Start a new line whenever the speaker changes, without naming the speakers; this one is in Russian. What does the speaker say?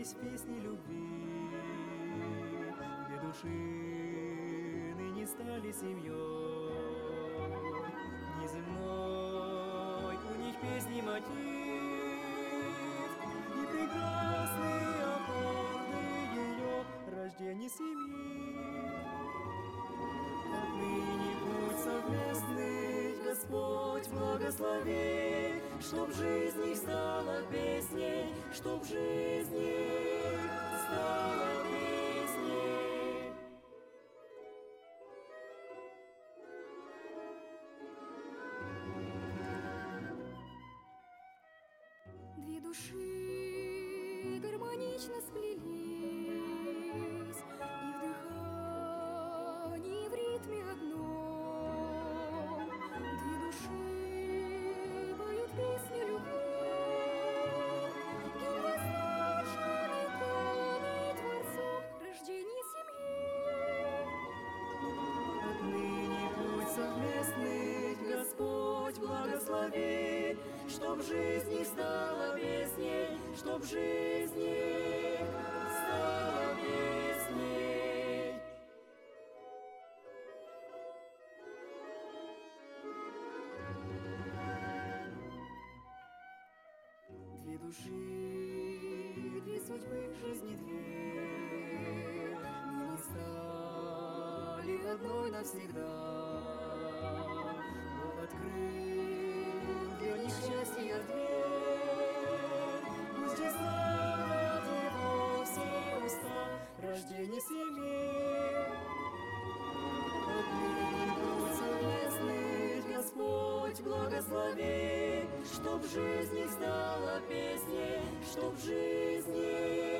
слились в песни любви. Две души ныне стали семьей, неземной у них песни мотив, и прекрасные аккорды ее рождения семьи. Отныне путь совместный Господь благослови, чтоб жизнь их стала песней, чтоб жизнь их стала песней.
Две души гармонично сплелись, и в дыхании, в ритме одном две души поют песню любви, гимн воздушный, данный Творцом рождения семьи.
Отныне путь совместный Господь благослови, чтоб жизнь их стала песней, чтоб жизнь их стала песней. Две души, две судьбы в жизни две, ныне стали одной навсегда. Бог открыл для них счастье дверь, пусть здесь знают его все уста рождение семьи. Отныне путь совместный Господь благослови, чтоб жизнь их стала песней, чтоб жизнь их